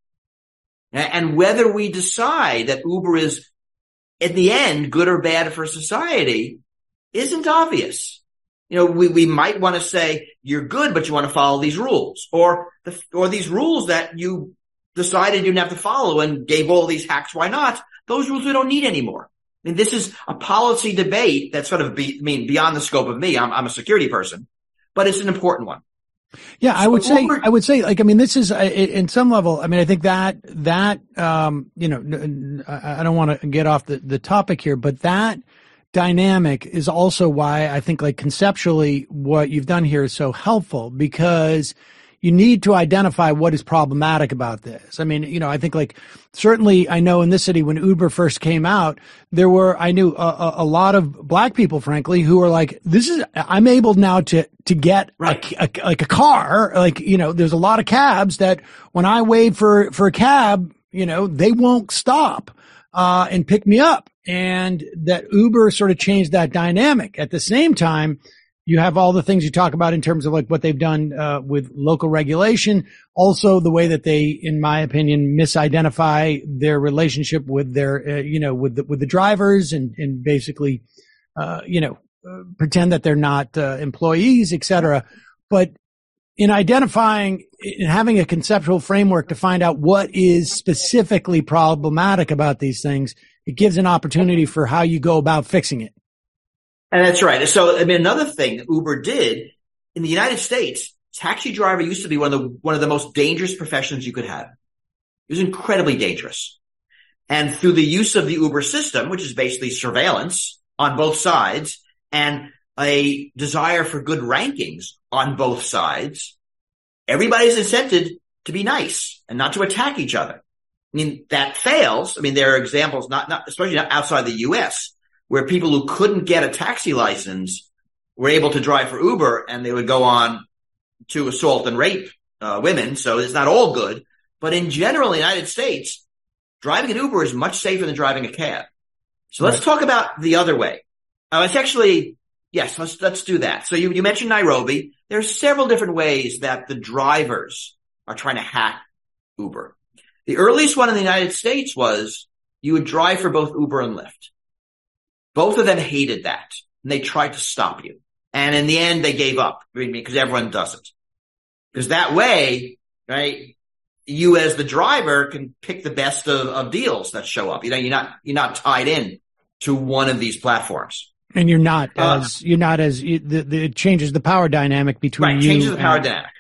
And whether we decide that Uber is, in the end, good or bad for society isn't obvious. You know, we, we might want to say you're good, but you want to follow these rules, or the, or these rules that you decided you didn't have to follow and gave all these hacks. Why not? Those rules we don't need anymore. I mean, this is a policy debate that's sort of be, I mean, beyond the scope of me. I'm, I'm a security person, but it's an important one. Yeah, I would say, I would say, like, I mean, this is, in some level, I mean, I think that, that, um, you know, I don't want to get off the, the topic here, but that dynamic is also why I think, like, conceptually what you've done here is so helpful, because you need to identify what is problematic about this. I mean, you know, I think, like, certainly I know in this city when Uber first came out, there were, I knew a, a lot of black people, frankly, who were like, this is, I'm able now to, to get right. a, a, like a car. Like, you know, there's a lot of cabs that when I wait for, for a cab, you know, they won't stop, uh, and pick me up. And that Uber sort of changed that dynamic. At the same time, you have all the things you talk about in terms of, like, what they've done uh, with local regulation. Also, the way that they, in my opinion, misidentify their relationship with their, uh, you know, with the, with the drivers, and, and basically, uh, you know, uh, pretend that they're not uh, employees, et cetera. But in identifying, in having a conceptual framework to find out what is specifically problematic about these things, it gives an opportunity for how you go about fixing it. And that's right. So, I mean, another thing Uber did in the United States, taxi driver used to be one of the, one of the most dangerous professions you could have. It was incredibly dangerous. And through the use of the Uber system, which is basically surveillance on both sides and a desire for good rankings on both sides, everybody's incented to be nice and not to attack each other. I mean, that fails. I mean, there are examples, not, not, especially not outside the U S, where people who couldn't get a taxi license were able to drive for Uber, and they would go on to assault and rape uh, women. So it's not all good. But in general, in the United States, driving an Uber is much safer than driving a cab. So let's right. talk about the other way. Uh, it's actually, yes, let's, let's do that. So you, you mentioned Nairobi. There are several different ways that the drivers are trying to hack Uber. The earliest one in the United States was you would drive for both Uber and Lyft. Both of them hated that, and they tried to stop you. And in the end, they gave up, because everyone does it. Because that way, right, you as the driver can pick the best of, of deals that show up. You know, you're not, you're not tied in to one of these platforms. And you're not uh, as, you're not as, you, the, the, it changes the power dynamic between right, you. changes the power and, dynamic.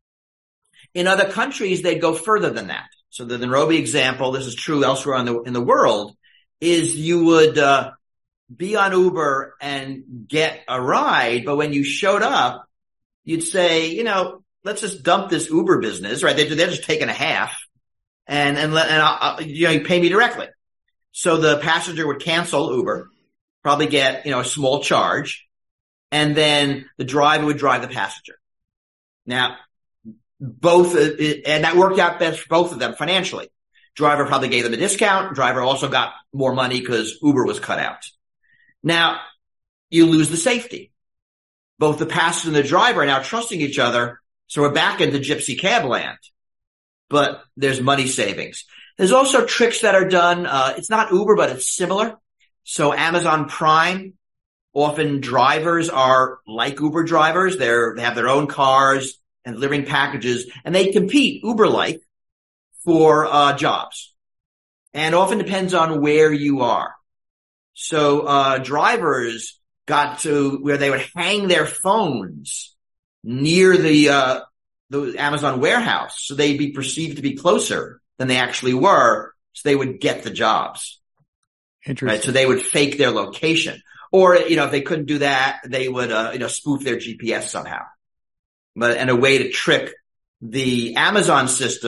In other countries, they'd go further than that. So the Nairobi example, this is true elsewhere in the, in the world, is you would, uh, be on Uber and get a ride, but when you showed up, you'd say, you know, let's just dump this Uber business, right? They, they're just taking a half, and and, let, and I'll, I'll, you know, you pay me directly. So the passenger would cancel Uber, probably get, you know, a small charge, and then the driver would drive the passenger. Now, both, and that worked out best for both of them financially. Driver probably gave them a discount. Driver also got more money because Uber was cut out. Now, you lose the safety. Both the passenger and the driver are now trusting each other, so we're back into gypsy cab land. But there's money savings. There's also tricks that are done. Uh, it's not Uber, but it's similar. So Amazon Prime, often drivers are like Uber drivers. They're, they have their own cars and delivering packages, and they compete Uber-like for uh jobs. And often depends on where you are. So, uh, drivers got to where they would hang their phones near the, uh, the Amazon warehouse. So they'd be perceived to be closer than they actually were. So they would get the jobs. Interesting. Right? So they would fake their location, or, you know, if they couldn't do that, they would, uh, you know, spoof their G P S somehow. But, and a way to trick the Amazon system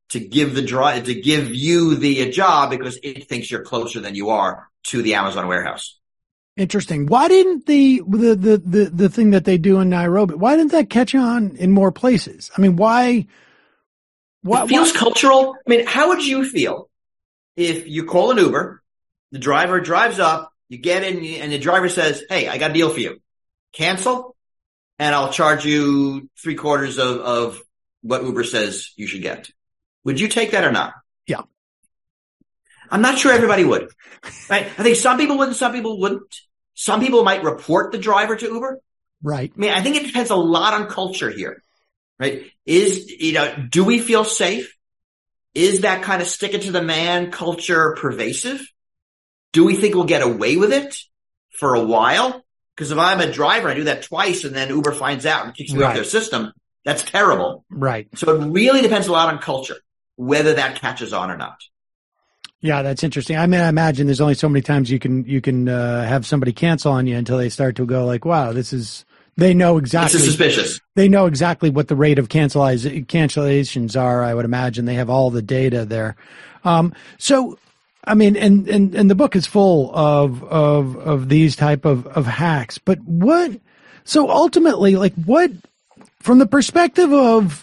to give the drive, to give you the job because it thinks you're closer than you are to the Amazon warehouse. Interesting. Why didn't the, the, the, the, the thing that they do in Nairobi, why didn't that catch on in more places? I mean, why? why it feels why? cultural. I mean, how would you feel if you call an Uber, the driver drives up, you get in, and the driver says, hey, I got a deal for you. Cancel, and I'll charge you three quarters of, of what Uber says you should get. Would you take that or not? Yeah. I'm not sure everybody would. Right? I think some people would and some people wouldn't. Some people might report the driver to Uber. Right. I mean, I think it depends a lot on culture here, right? Is, you know, do we feel safe? Is that kind of stick it to the man culture pervasive? Do we think we'll get away with it for a while? Because if I'm a driver, I do that twice and then Uber finds out and kicks me Right. off their system. That's terrible. Right. So it really depends a lot on culture, whether that catches on or not. Yeah, that's interesting. I mean, I imagine there's only so many times you can, you can, uh, have somebody cancel on you until they start to go like, wow, this is, they know exactly. It's suspicious. They know exactly what the rate of canceliz- cancellations are. I would imagine they have all the data there. Um, so, I mean, and, and, and the book is full of, of, of these type of, of hacks, but what, so ultimately, like what, from the perspective of,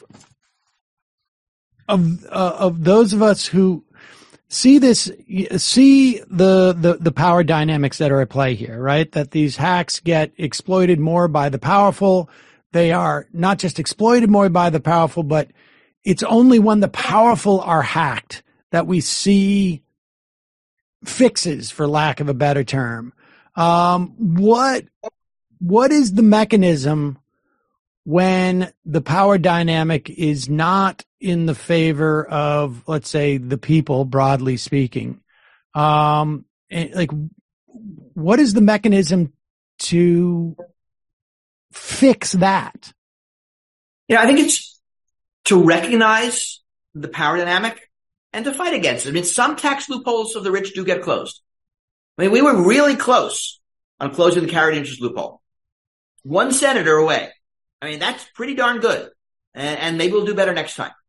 of, uh, of those of us who see this, see the, the, the power dynamics that are at play here, right? That these hacks get exploited more by the powerful. They are not just exploited more by the powerful, but it's only when the powerful are hacked that we see fixes, for lack of a better term. Um, what, what is the mechanism when the power dynamic is not in the favor of, let's say, the people, broadly speaking? Um, and, like, what is the mechanism to fix that? Yeah, I think it's to recognize the power dynamic and to fight against it. I mean, some tax loopholes of the rich do get closed. I mean, we were really close on closing the carried interest loophole. One senator away. I mean, that's pretty darn good. And, and maybe we'll do better next time.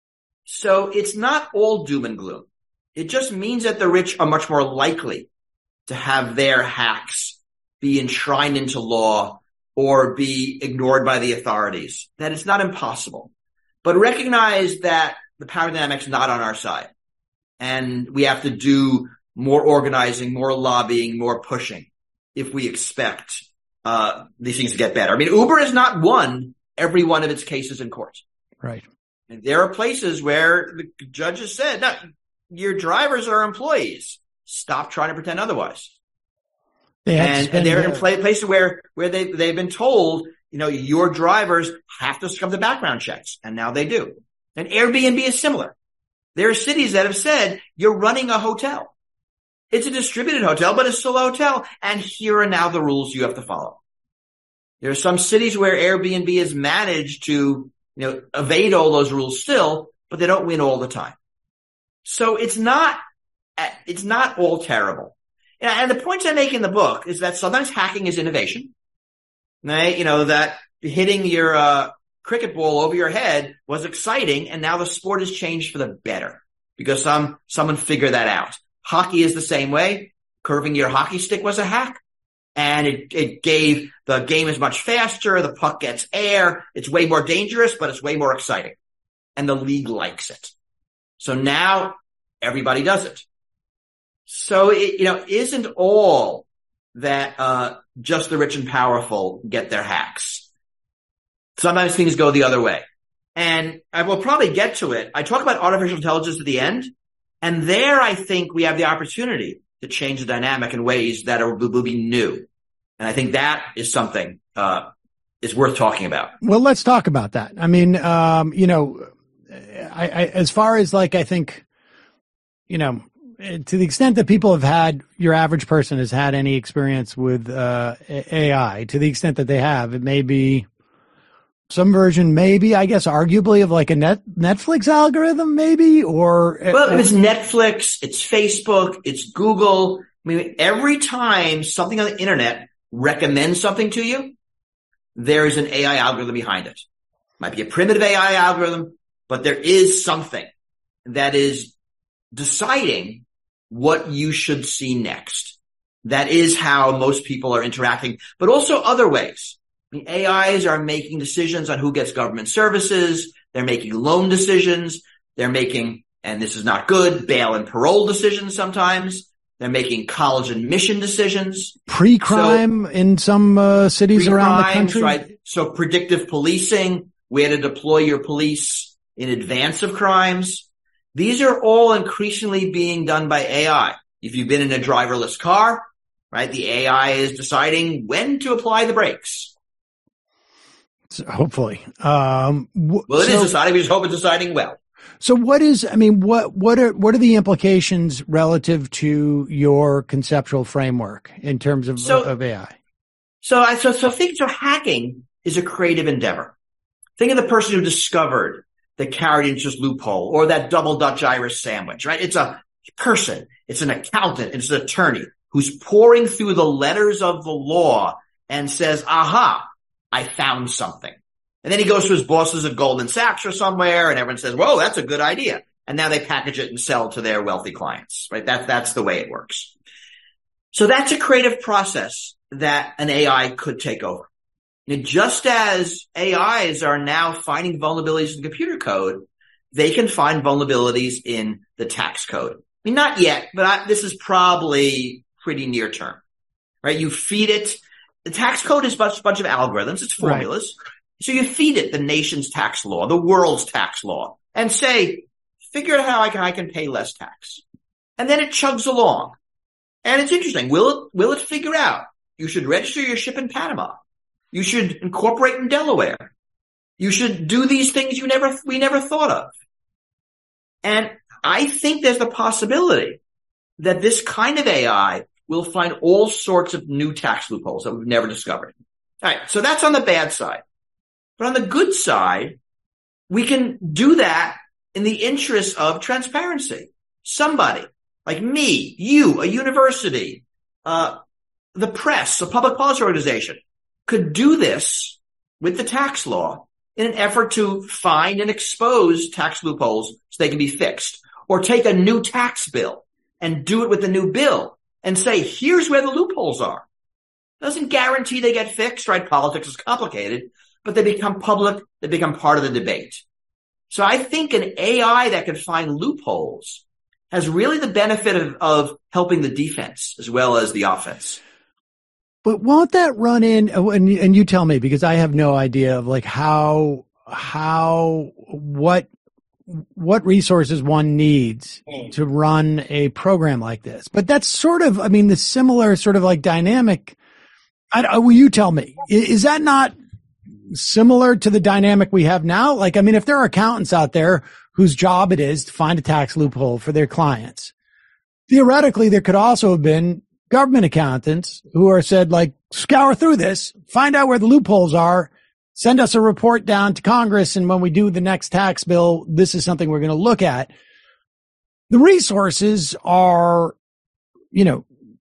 So it's not all doom and gloom. It just means that the rich are much more likely to have their hacks be enshrined into law or be ignored by the authorities. That it's not impossible. But recognize that the power dynamic's not on our side. And we have to do more organizing, more lobbying, more pushing if we expect uh these things to get better. I mean, Uber has not won every one of its cases in court. Right. And there are places where the judges said, no, your drivers are employees. Stop trying to pretend otherwise. They had and, to and they're their- in play, places where, where they, they've been told, you know, your drivers have to succumb to background checks. And now they do. And Airbnb is similar. There are cities that have said, you're running a hotel. It's a distributed hotel, but it's still a hotel. And here are now the rules you have to follow. There are some cities where Airbnb has managed to, you know, evade all those rules still, but they don't win all the time. So it's not, it's not all terrible. And the points I make in the book is that sometimes hacking is innovation. Right? You know, that hitting your, uh, cricket ball over your head was exciting, and now the sport has changed for the better because some, someone figured that out. Hockey is the same way. Curving your hockey stick was a hack, and it, it gave the game is much faster. The puck gets air. It's way more dangerous, but it's way more exciting, and the league likes it. So now everybody does it. So it, you know, isn't all that, uh, just the rich and powerful get their hacks. Sometimes things go the other way. And I will probably get to it. I talk about artificial intelligence at the end. And there I think we have the opportunity to change the dynamic in ways that are, will be new. And I think that is something, uh, is worth talking about. Well, let's talk about that. I mean, um, you know, I, I, as far as like, I think, you know, to the extent that people have had, your average person has had any experience with, uh, A I, to the extent that they have, it may be some version, maybe, I guess, arguably of like a net Netflix algorithm, maybe, or. Well, it's Netflix, it's Facebook, it's Google. I mean, every time something on the internet recommends something to you, there is an A I algorithm behind it. Might be a primitive A I algorithm, but there is something that is deciding what you should see next. That is how most people are interacting, but also other ways. I mean, A Is are making decisions on who gets government services. They're making loan decisions. They're making, and this is not good, bail and parole decisions sometimes. They're making college admission decisions. Pre-crime so, in some uh, cities around the country. Right. So predictive policing, where to deploy your police in advance of crimes. These are all increasingly being done by A I. If you've been in a driverless car, right, the A I is deciding when to apply the brakes. So hopefully. Um, w- well, it so, is deciding. We just hope it's deciding well. So what is, I mean, what, what are, what are the implications relative to your conceptual framework in terms of, so, of A I? So I, so, so think, so hacking is a creative endeavor. Think of the person who discovered the carried interest loophole or that double Dutch Irish sandwich, right? It's a person. It's an accountant. It's an attorney who's pouring through the letters of the law and says, aha, I found something. And then he goes to his bosses at Goldman Sachs or somewhere, and everyone says, whoa, that's a good idea. And now they package it and sell to their wealthy clients, right? That, that's the way it works. So that's a creative process that an A I could take over. And just as A Is are now finding vulnerabilities in computer code, they can find vulnerabilities in the tax code. I mean, not yet, but I, this is probably pretty near term, right? You feed it. The tax code is a bunch, bunch of algorithms. It's formulas. Right. So you feed it the nation's tax law, the world's tax law, and say, figure out how I can, I can pay less tax. And then it chugs along. And it's interesting. Will it, will it figure out you should register your ship in Panama? You should incorporate in Delaware. You should do these things you never, we never thought of. And I think there's the possibility that this kind of A I will find all sorts of new tax loopholes that we've never discovered. All right. So that's on the bad side. But on the good side, we can do that in the interest of transparency. Somebody like me, you, a university, uh, the press, a public policy organization could do this with the tax law in an effort to find and expose tax loopholes so they can be fixed, or take a new tax bill and do it with the new bill and say, here's where the loopholes are. Doesn't guarantee they get fixed, right? Politics is complicated, but they become public. They become part of the debate. So I think an A I that can find loopholes has really the benefit of, of helping the defense as well as the offense. But won't that run in, and, and you tell me, because I have no idea of like how, how, what, what resources one needs to run a program like this. But that's sort of, I mean, the similar sort of like dynamic. I, will you tell me, is that not similar to the dynamic we have now? Like, I mean, if there are accountants out there whose job it is to find a tax loophole for their clients, theoretically, there could also have been government accountants who are said, like, scour through this, find out where the loopholes are, send us a report down to Congress, and when we do the next tax bill, this is something we're going to look at. The resources are, you know,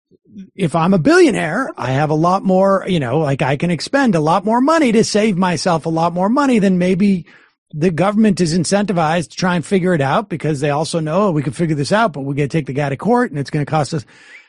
if I'm a billionaire, I have a lot more, you know, like I can expend a lot more money to save myself a lot more money than maybe the government is incentivized to try and figure it out, because they also know, oh, we can figure this out, but we got to take the guy to court and it's going to cost us.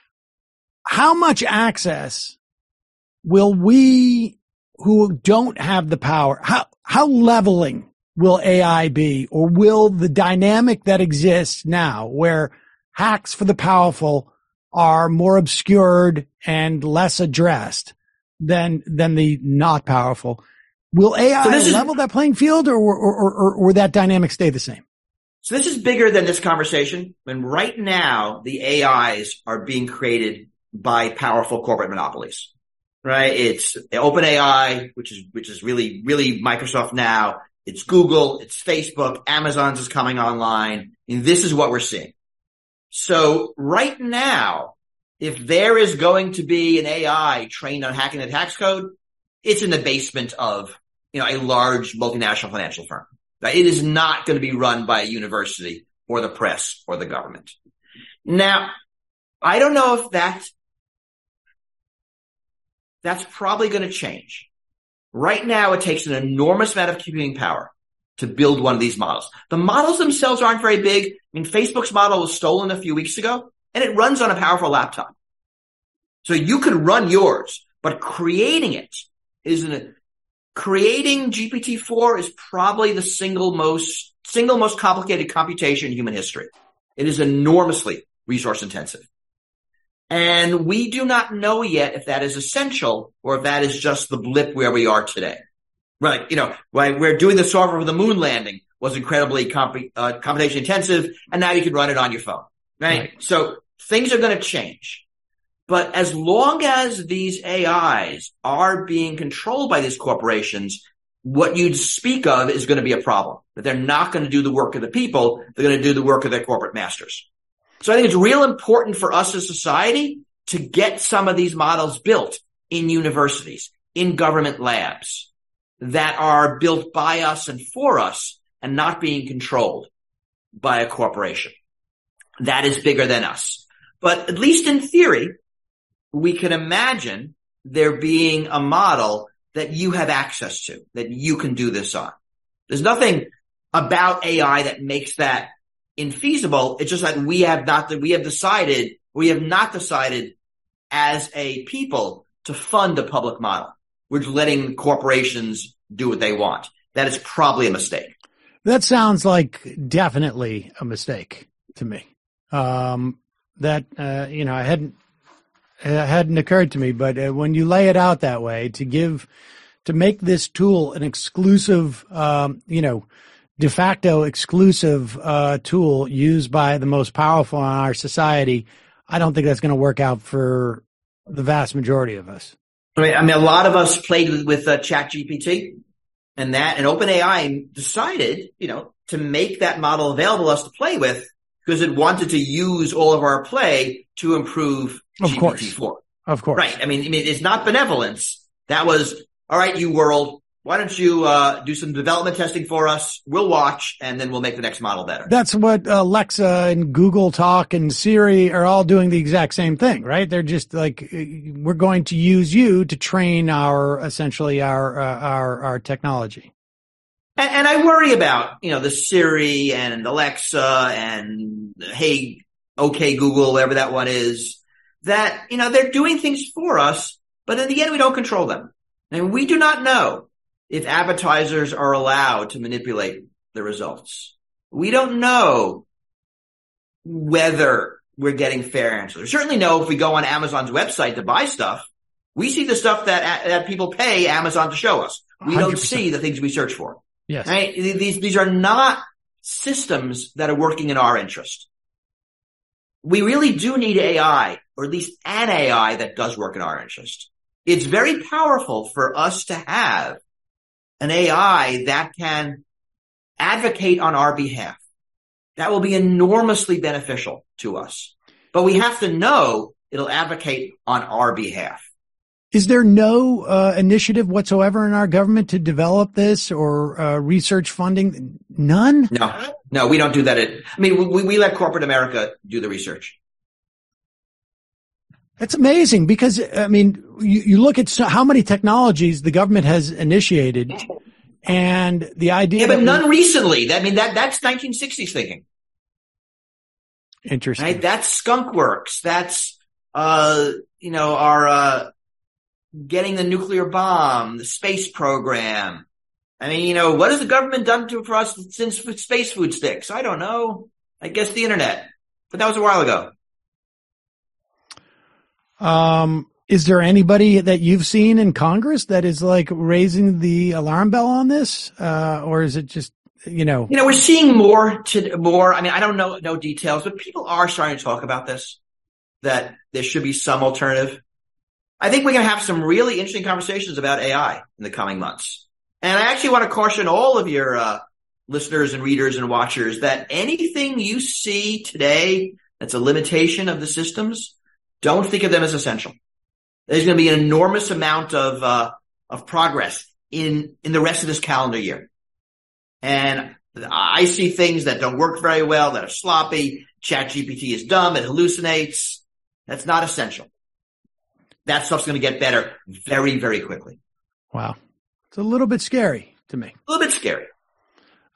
How much access will we who don't have the power, how, how leveling will A I be, or will the dynamic that exists now where hacks for the powerful are more obscured and less addressed than, than the not powerful, will A I so level is, that playing field, or, or, or, or, or that dynamic stay the same? So this is bigger than this conversation. When right now the A Is are being created by powerful corporate monopolies, right? It's OpenAI, which is, which is really, really Microsoft now. It's Google, it's Facebook, Amazon's is coming online. And this is what we're seeing. So right now, if there is going to be an A I trained on hacking the tax code, it's in the basement of, you know, a large multinational financial firm. It is not going to be run by a university or the press or the government. Now, I don't know if that's, that's probably going to change. Right now, it takes an enormous amount of computing power to build one of these models. The models themselves aren't very big. I mean, Facebook's model was stolen a few weeks ago, and it runs on a powerful laptop. So you could run yours, but creating it isn't it? Creating G P T four is probably the single most, single most complicated computation in human history. It is enormously resource intensive. And we do not know yet if that is essential or if that is just the blip where we are today. Right. You know, right, we're doing the software for the moon landing was incredibly comp- uh, computation intensive, and now you can run it on your phone. Right? Right. So things are going to change. But as long as these A Is are being controlled by these corporations, what you'd speak of is going to be a problem. That they're not going to do the work of the people. They're going to do the work of their corporate masters. So I think it's real important for us as society to get some of these models built in universities, in government labs that are built by us and for us and not being controlled by a corporation that is bigger than us. But at least in theory, we can imagine there being a model that you have access to, that you can do this on. There's nothing about A I that makes that infeasible. It's just that we have not, we have decided, we have not decided as a people to fund a public model. We're just letting corporations do what they want. That is probably a mistake. That sounds like definitely a mistake to me. Um, that, uh, you know, I hadn't, it hadn't occurred to me, but uh, when you lay it out that way, to give, to make this tool an exclusive, um, you know, de facto exclusive uh, tool used by the most powerful in our society, I don't think that's going to work out for the vast majority of us. I mean, I mean, a lot of us played with, with uh, ChatGPT, and that, and OpenAI decided, you know, to make that model available to us to play with because it wanted to use all of our play to improve of G P T four. Course. Of course. Right. I mean, I mean, it's not benevolence. That was, all right, you world, why don't you uh do some development testing for us? We'll watch, and then we'll make the next model better. That's what Alexa and Google Talk and Siri are all doing the exact same thing, right? They're just like, we're going to use you to train our, essentially our, uh, our, our technology. And, and I worry about, you know, the Siri and Alexa and hey, okay, Google, whatever that one is, that, you know, they're doing things for us, but in the end, we don't control them. And we do not know if advertisers are allowed to manipulate the results. We don't know whether we're getting fair answers. We certainly know if we go on Amazon's website to buy stuff, we see the stuff that that people pay Amazon to show us. We one hundred percent. Don't see the things we search for. Yes. Right? These, these are not systems that are working in our interest. We really do need A I, or at least an A I that does work in our interest. It's very powerful for us to have an A I that can advocate on our behalf. That will be enormously beneficial to us. But we have to know it'll advocate on our behalf. Is there no uh, initiative whatsoever in our government to develop this or uh, research funding? None? No, no, we don't do that. At, I mean, we, we let corporate America do the research. That's amazing because, I mean, you, you look at so, how many technologies the government has initiated and the idea Yeah, but that none we, recently. I mean, that that's nineteen sixties thinking. Interesting. Right? That's Skunk Works. That's, uh, you know, our, uh, getting the nuclear bomb, the space program. I mean, you know, what has the government done to for us since space food sticks? I don't know. I guess the internet, but that was a while ago. Um, is there anybody that you've seen in Congress that is like raising the alarm bell on this? Uh, or is it just, you know, you know, we're seeing more to more. I mean, I don't know, no details, but people are starting to talk about this, that there should be some alternative. I think we're going to have some really interesting conversations about A I in the coming months. And I actually want to caution all of your, uh, listeners and readers and watchers that anything you see today that's a limitation of the systems, don't think of them as essential. There's going to be an enormous amount of, uh, of progress in, in the rest of this calendar year. And I see things that don't work very well, that are sloppy. ChatGPT is dumb. It hallucinates. That's not essential. That stuff's going to get better very, very quickly. Wow. It's a little bit scary to me. A little bit scary.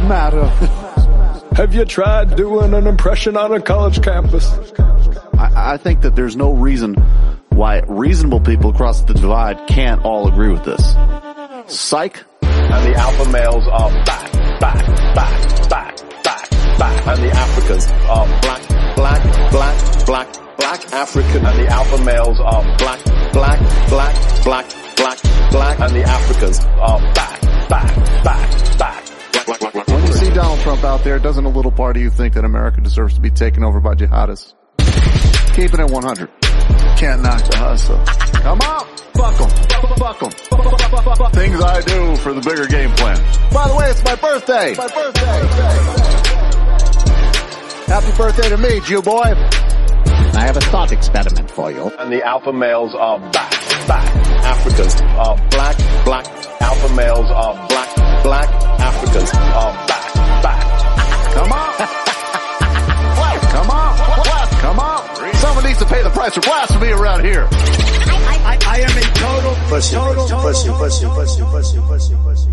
matter? Have you tried doing an impression on a college campus? I, I think that there's no reason why reasonable people across the divide can't all agree with this. Psych. And the alpha males are back, back, back, back, back, back. And the Africans are black, black, black, black, black African. And the alpha males are black, black, black, black, black, black. And the Africans are back, back, back, back. Black, black, black, when you see Donald Trump out there, doesn't a little part of you think that America deserves to be taken over by jihadists? Keep it at one hundred. Can't knock the hustle. Come on! Fuck them. Fuck them. Things I do for the bigger game plan. By the way, it's my birthday. My birthday. Happy birthday to me, Jew boy. I have a thought experiment for you. And the alpha males are back, back. Africans are black, black. Alpha males are black, black. Africans are back, back. Come on. Come on. Come on. Someone needs to pay the price for blasphemy around here. I, I, I am a total, pussy, total, pussy, total, pussy, pussy, pussy, pussy, pussy, pussy.